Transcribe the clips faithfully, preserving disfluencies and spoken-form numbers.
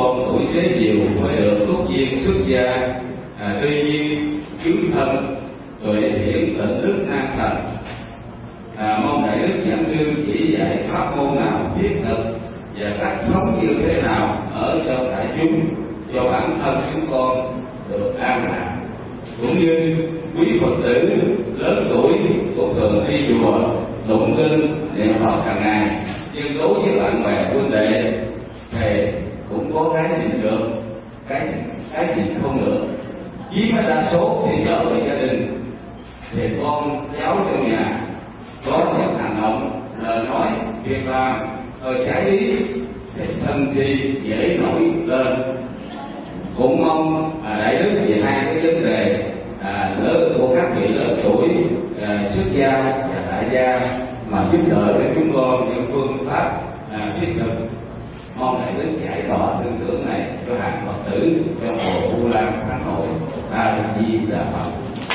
con tuổi xế chiều mới được túc duyên xuất gia. À, tuy nhiên cứu thân rồi hiển tịnh đức an thần. À, mong đại đức giảng sư chỉ dạy pháp môn nào thiết thực và cách sống như thế nào ở cho đại chúng, cho bản thân chúng con được an lạc, cũng như quý Phật tử lớn tuổi cũng thường đi chùa tụng kinh niệm Phật hàng ngày, nhưng đối với bạn bè huynh đệ thì cũng có cái nhìn được, cái cái nhìn không được. Chiếm đa số thì trở về gia đình thì con cháu trong nhà có những hành động, lời nói, việc làm hơi trái ý thì sân si dễ nổi lên. Cũng mong à, đại đức về hai cái vấn đề à, lớn của các vị lớn tuổi à, xuất gia và tại gia mà giúp đỡ cho chúng con những phương pháp à, thiết thực. Mong đại đức giải tỏa tư tưởng này cho hàng Phật tử trong hồ U Lan Hà Nội. A Di Đà Phật.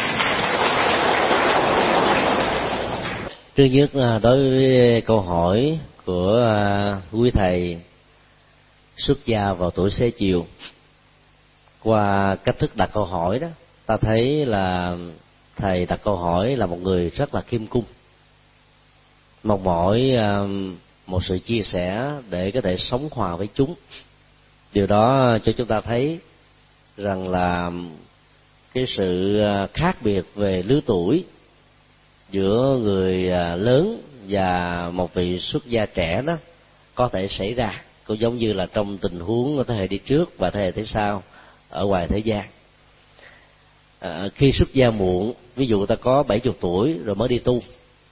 Thứ nhất, đối với câu hỏi của quý thầy xuất gia vào tuổi xế chiều, qua cách thức đặt câu hỏi đó, ta thấy là thầy đặt câu hỏi là một người rất là khiêm cung, mong mỏi một sự chia sẻ để có thể sống hòa với chúng. Điều đó cho chúng ta thấy rằng là cái sự khác biệt về lứa tuổi giữa người lớn và một vị xuất gia trẻ đó có thể xảy ra, cũng giống như là trong tình huống của thế hệ đi trước và thế hệ thế sau ở ngoài thế gian. À, khi xuất gia muộn, ví dụ ta có bảy mươi tuổi rồi mới đi tu,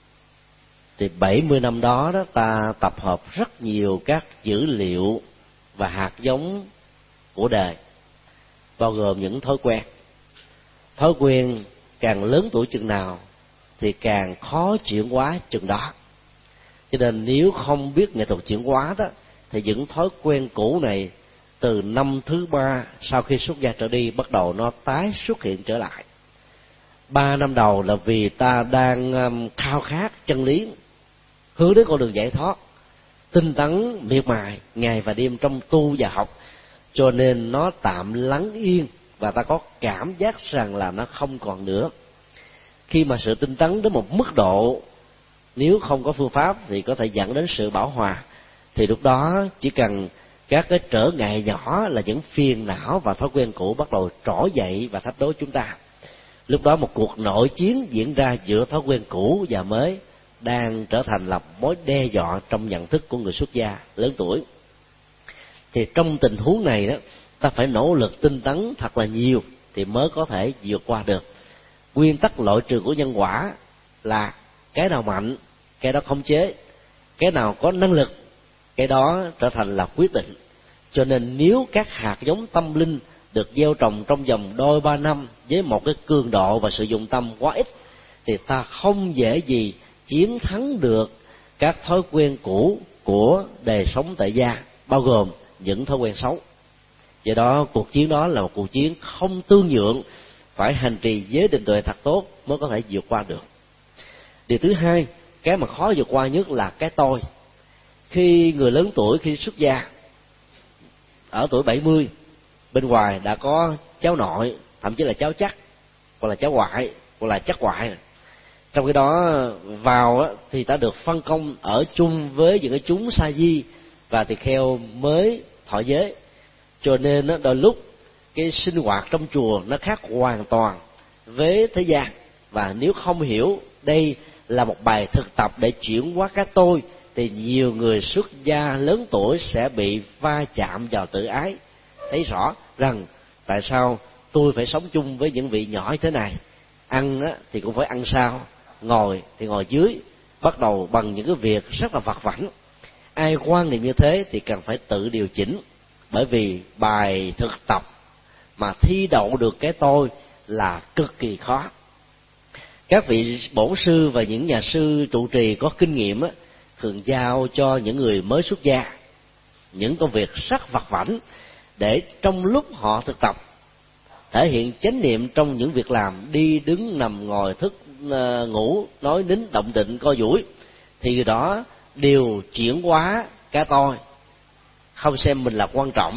thì bảy mươi năm đó đó ta tập hợp rất nhiều các dữ liệu và hạt giống của đời, bao gồm những thói quen. Thói quen càng lớn tuổi chừng nào thì càng khó chuyển hóa chừng đó. Cho nên nếu không biết nghệ thuật chuyển hóa đó, thì những thói quen cũ này từ năm thứ ba sau khi xuất gia trở đi bắt đầu nó tái xuất hiện trở lại. Ba năm đầu là vì ta đang um, khao khát chân lý, hướng đến con đường giải thoát, tinh tấn miệt mài ngày và đêm trong tu và học, cho nên nó tạm lắng yên và ta có cảm giác rằng là nó không còn nữa. Khi mà sự tinh tấn đến một mức độ, nếu không có phương pháp thì có thể dẫn đến sự bão hòa, thì lúc đó chỉ cần các cái trở ngại nhỏ là những phiền não và thói quen cũ bắt đầu trỗi dậy và thách đố chúng ta. Lúc đó một cuộc nội chiến diễn ra giữa thói quen cũ và mới đang trở thành là mối đe dọa trong nhận thức của người xuất gia lớn tuổi. Thì trong tình huống này đó, ta phải nỗ lực tinh tấn thật là nhiều thì mới có thể vượt qua được. Nguyên tắc loại trừ của nhân quả là cái nào mạnh, cái đó khống chế, cái nào có năng lực, cái đó trở thành là quyết định. Cho nên nếu các hạt giống tâm linh được gieo trồng trong vòng đôi ba năm với một cái cường độ và sự dụng tâm quá ít, thì ta không dễ gì chiến thắng được các thói quen cũ của đời sống tại gia, bao gồm những thói quen xấu. Do đó cuộc chiến đó là một cuộc chiến không tương nhượng, phải hành trì giới định tuệ thật tốt mới có thể vượt qua được. Điều thứ hai, cái mà khó vượt qua nhất là cái tôi. Khi người lớn tuổi, khi xuất gia ở tuổi bảy mươi, bên ngoài đã có cháu nội, thậm chí là cháu chắc, hoặc là cháu ngoại, hoặc là chắc ngoại. Trong cái đó vào thì ta được phân công ở chung với những cái chúng sa di và tỳ kheo mới thọ giới. Cho nên đôi lúc cái sinh hoạt trong chùa nó khác hoàn toàn với thế gian, và nếu không hiểu đây là một bài thực tập để chuyển hóa cái tôi, thì nhiều người xuất gia lớn tuổi sẽ bị va chạm vào tự ái, thấy rõ rằng tại sao tôi phải sống chung với những vị nhỏ như thế này, ăn á, thì cũng phải ăn sao, ngồi thì ngồi dưới, bắt đầu bằng những cái việc rất là vặt vãnh. Ai quan niệm như thế thì cần phải tự điều chỉnh, bởi vì bài thực tập mà thi đậu được cái tôi là cực kỳ khó. Các vị bổn sư và những nhà sư trụ trì có kinh nghiệm á, thường giao cho những người mới xuất gia những công việc rất vặt vãnh để trong lúc họ thực tập thể hiện chánh niệm trong những việc làm, đi đứng nằm ngồi thức ngủ nói nín động tịnh co duỗi, thì đó đều chuyển hóa cái tôi, không xem mình là quan trọng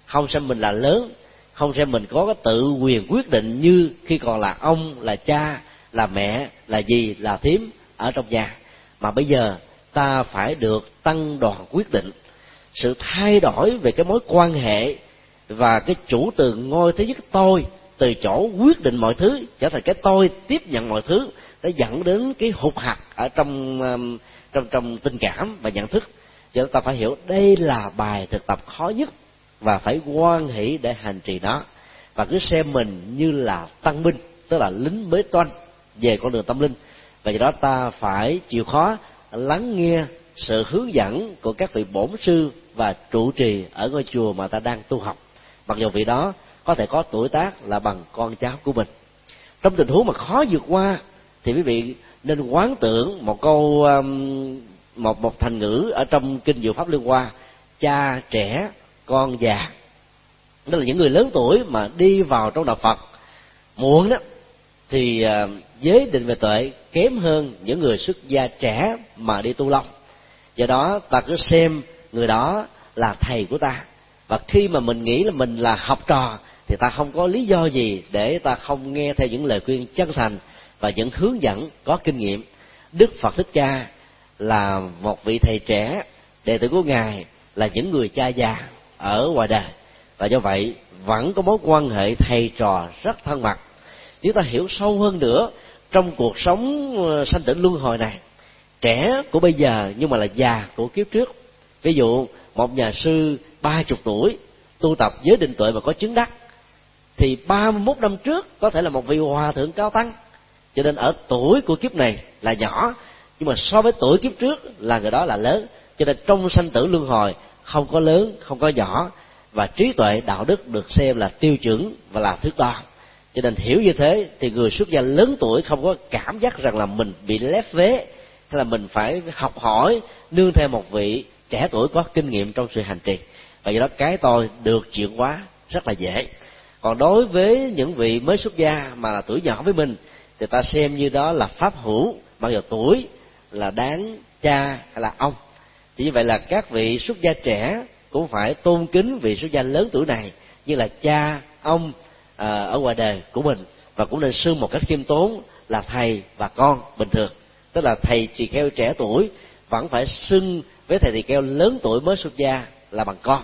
không xem mình là lớn, không xem mình có cái tự quyền quyết định như khi còn là ông, là cha, là mẹ, là dì, là thím ở trong nhà, mà bây giờ ta phải được tăng đoàn quyết định. Sự thay đổi về cái mối quan hệ và cái chủ từ ngôi thứ nhất tôi, từ chỗ quyết định mọi thứ trở thành cái tôi tiếp nhận mọi thứ, đã dẫn đến cái hụt hặc ở trong trong trong tình cảm và nhận thức. Cho nên ta phải hiểu đây là bài thực tập khó nhất và phải hoan hỷ để hành trì nó, và cứ xem mình như là tăng binh, tức là lính mới toanh về con đường tâm linh. Và do đó ta phải chịu khó lắng nghe sự hướng dẫn của các vị bổn sư và trụ trì ở ngôi chùa mà ta đang tu học, mặc dù vị đó có thể có tuổi tác là bằng con cháu của mình. Trong tình huống mà khó vượt qua thì quý vị nên quán tưởng một câu um, một một thành ngữ ở trong kinh Diệu Pháp Liên Hoa: cha trẻ con già. Đó là những người lớn tuổi mà đi vào trong đạo Phật muộn đó thì uh, giới định về tuệ kém hơn những người xuất gia trẻ mà đi tu lâu. Do đó ta cứ xem người đó là thầy của ta, và khi mà mình nghĩ là mình là học trò thì ta không có lý do gì để ta không nghe theo những lời khuyên chân thành và những hướng dẫn có kinh nghiệm. Đức Phật Thích Ca là một vị thầy trẻ, đệ tử của Ngài là những người cha già ở ngoài đời, và do vậy vẫn có mối quan hệ thầy trò rất thân mật. Nếu ta hiểu sâu hơn nữa trong cuộc sống sanh tử luân hồi này, trẻ của bây giờ nhưng mà là già của kiếp trước. Ví dụ một nhà sư ba chục tuổi tu tập giới định tuệ mà có chứng đắc, thì ba mươi mốt năm trước có thể là một vị hòa thượng cao tăng. Cho nên ở tuổi của kiếp này là nhỏ, nhưng mà so với tuổi kiếp trước là người đó là lớn. Cho nên trong sanh tử luân hồi không có lớn, không có nhỏ, và trí tuệ đạo đức được xem là tiêu chuẩn và là thước đo. Cho nên hiểu như thế thì người xuất gia lớn tuổi không có cảm giác rằng là mình bị lép vế, hay là mình phải học hỏi nương theo một vị trẻ tuổi có kinh nghiệm trong sự hành trì. Và do đó cái tôi được chuyển hóa rất là dễ. Còn đối với những vị mới xuất gia mà là tuổi nhỏ với mình thì ta xem như đó là pháp hữu, mặc dù tuổi là đáng cha hay là ông. Thì như vậy là các vị xuất gia trẻ cũng phải tôn kính vị xuất gia lớn tuổi này như là cha, ông à, ở ngoài đời của mình, và cũng nên xưng một cách khiêm tốn là thầy và con bình thường. Tức là thầy tỳ kheo trẻ tuổi vẫn phải xưng với thầy tỳ kheo lớn tuổi mới xuất gia là bằng con,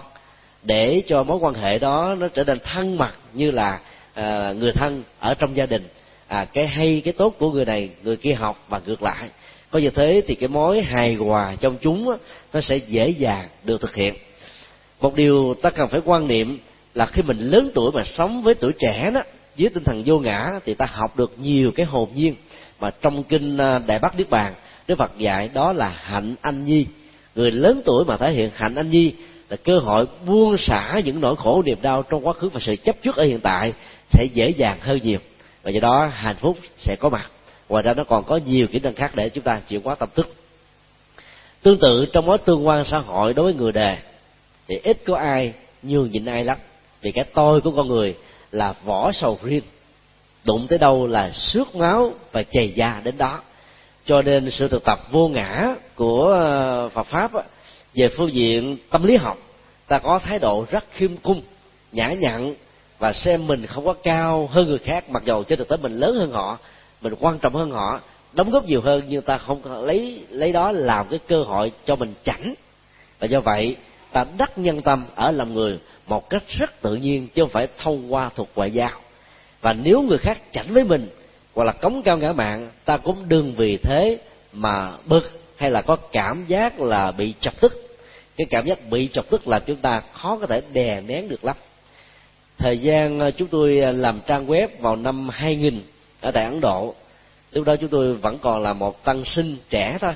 để cho mối quan hệ đó nó trở nên thân mật như là à, người thân ở trong gia đình. À, cái hay cái tốt của người này người kia học và ngược lại. Có như thế thì cái mối hài hòa trong chúng á, nó sẽ dễ dàng được thực hiện. Một điều ta cần phải quan niệm là khi mình lớn tuổi mà sống với tuổi trẻ đó, dưới tinh thần vô ngã, thì ta học được nhiều cái hồn nhiên mà trong kinh Đại Bát Niết Bàn Đức Phật dạy đó là hạnh anh nhi. Người lớn tuổi mà thể hiện hạnh anh nhi là cơ hội buông xả những nỗi khổ niềm đau trong quá khứ và sự chấp trước ở hiện tại sẽ dễ dàng hơn nhiều, và do đó hạnh phúc sẽ có mặt. Ngoài ra nó còn có nhiều kỹ năng khác để chúng ta chuyển hóa tâm thức. Tương tự trong mối tương quan xã hội đối với người đời thì ít có ai nhường nhịn ai lắm, vì cái tôi của con người là vỏ sầu riêng, đụng tới đâu là xước máu và chày da đến đó. Cho nên sự thực tập vô ngã của Phật pháp về phương diện tâm lý học, ta có thái độ rất khiêm cung, nhã nhặn và xem mình không có cao hơn người khác, mặc dầu trên thực tế mình lớn hơn họ, mình quan trọng hơn họ, đóng góp nhiều hơn, nhưng ta không lấy lấy đó làm cái cơ hội cho mình chảnh. Và do vậy ta đắc nhân tâm ở lòng người một cách rất tự nhiên, chứ không phải thông qua thuật ngoại giao. Và nếu người khác chảnh với mình hoặc là cống cao ngã mạn, ta cũng đừng vì thế mà bực hay là có cảm giác là bị chọc tức. Cái cảm giác bị chọc tức làm chúng ta khó có thể đè nén được lắm. Thời gian chúng tôi làm trang web vào năm hai nghìn ở tại Ấn Độ, lúc đó chúng tôi vẫn còn là một tăng sinh trẻ thôi,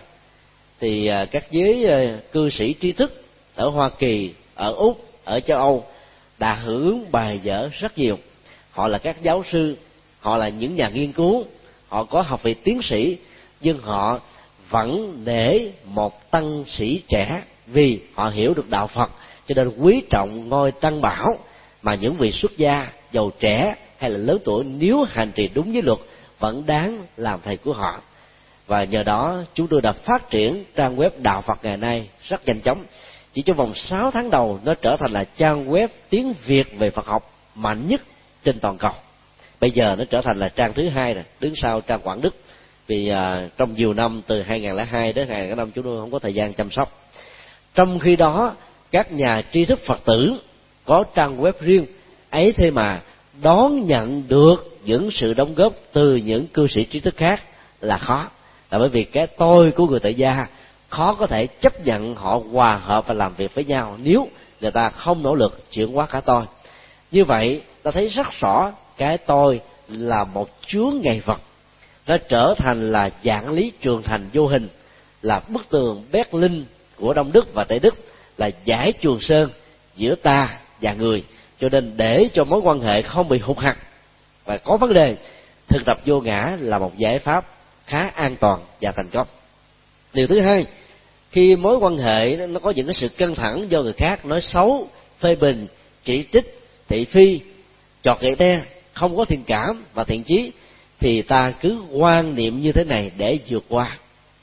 thì các giới cư sĩ trí thức ở Hoa Kỳ, ở Úc, ở châu Âu đã hưởng bài vở rất nhiều. Họ là các giáo sư, họ là những nhà nghiên cứu, họ có học vị tiến sĩ, nhưng họ vẫn nể một tăng sĩ trẻ vì họ hiểu được đạo Phật, cho nên quý trọng ngôi tăng bảo mà những vị xuất gia giàu trẻ hay là lớn tuổi nếu hành trì đúng với luật vẫn đáng làm thầy của họ. Và nhờ đó chúng tôi đã phát triển trang web đạo Phật ngày nay rất nhanh chóng. chỉ trong vòng sáu tháng đầu nó trở thành là trang web tiếng Việt về Phật học mạnh nhất trên toàn cầu. Bây giờ nó trở thành là trang thứ hai rồi, đứng sau trang Quảng Đức, vì à, trong nhiều năm từ hai không không hai đến hai không không năm chúng tôi không có thời gian chăm sóc. Trong khi đó các nhà tri thức Phật tử có trang web riêng ấy, thế mà đón nhận được những sự đóng góp từ những cư sĩ trí thức khác là khó, là bởi vì cái tôi của người tại gia khó có thể chấp nhận họ hòa hợp và làm việc với nhau nếu người ta không nỗ lực chuyển hóa cả tôi. Như vậy ta thấy rất rõ cái tôi là một chướng ngại vật, nó trở thành là dạng lý trường thành vô hình, là bức tường Berlin của Đông Đức và Tây Đức, là dải Trường Sơn giữa ta và người. Cho nên để cho mối quan hệ không bị hụt hặc và có vấn đề, thực tập vô ngã là một giải pháp khá an toàn và thành công. Điều thứ hai, khi mối quan hệ nó có những cái sự căng thẳng do người khác nói xấu, phê bình, chỉ trích, thị phi, chọt gậy te, không có thiện cảm và thiện chí, thì ta cứ quan niệm như thế này để vượt qua.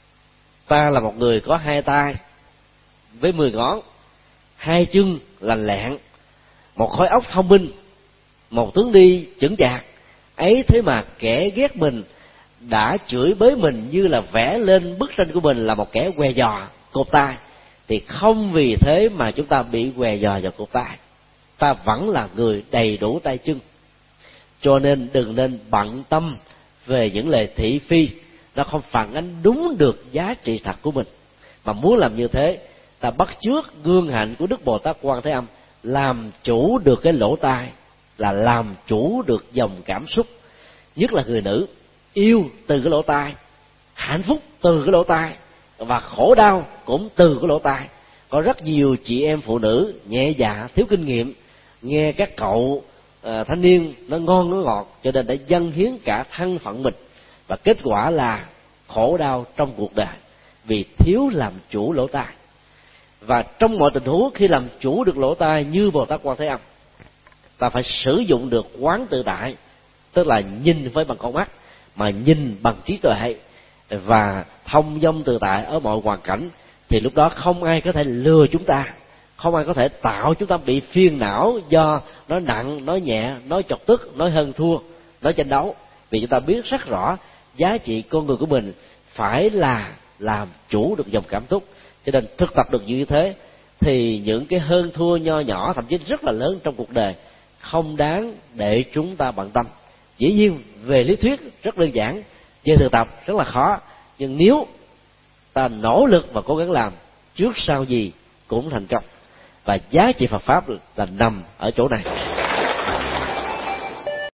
Ta là một người có hai tay với mười ngón, hai chân lành lẹn, một khối óc thông minh, một tướng đi chững chạc ấy, thế mà kẻ ghét mình đã chửi bới mình như là vẽ lên bức tranh của mình là một kẻ què giò, cột tay, thì không vì thế mà chúng ta bị què giò và cột tay. Ta vẫn là người đầy đủ tay chân. Cho nên đừng nên bận tâm về những lời thị phi, nó không phản ánh đúng được giá trị thật của mình. Mà muốn làm như thế, ta bắt chước gương hạnh của Đức Bồ Tát Quan Thế Âm, làm chủ được cái lỗ tai, là làm chủ được dòng cảm xúc, nhất là người nữ, yêu từ cái lỗ tai, hạnh phúc từ cái lỗ tai, và khổ đau cũng từ cái lỗ tai. Có rất nhiều chị em phụ nữ nhẹ dạ, thiếu kinh nghiệm, nghe các cậu uh, thanh niên nó ngon nó ngọt, cho nên đã dâng hiến cả thân phận mình, và kết quả là khổ đau trong cuộc đời vì thiếu làm chủ lỗ tai. Và trong mọi tình huống, khi làm chủ được lỗ tai như Bồ Tát Quan Thế Âm, ta phải sử dụng được quán tự tại, tức là nhìn với bằng con mắt mà nhìn bằng trí tuệ và thông dong tự tại ở mọi hoàn cảnh, thì lúc đó không ai có thể lừa chúng ta, không ai có thể tạo chúng ta bị phiền não do nói nặng, nói nhẹ, nói chọc tức, nói hơn thua, nói tranh đấu. Vì chúng ta biết rất rõ giá trị con người của mình phải là làm chủ được dòng cảm xúc. Cho nên thực tập được như thế thì những cái hơn thua nho nhỏ, thậm chí rất là lớn trong cuộc đời, không đáng để chúng ta bận tâm. Dĩ nhiên về lý thuyết rất đơn giản, về thực tập rất là khó, nhưng nếu ta nỗ lực và cố gắng làm, trước sau gì cũng thành công. Và giá trị Phật pháp là nằm ở chỗ này.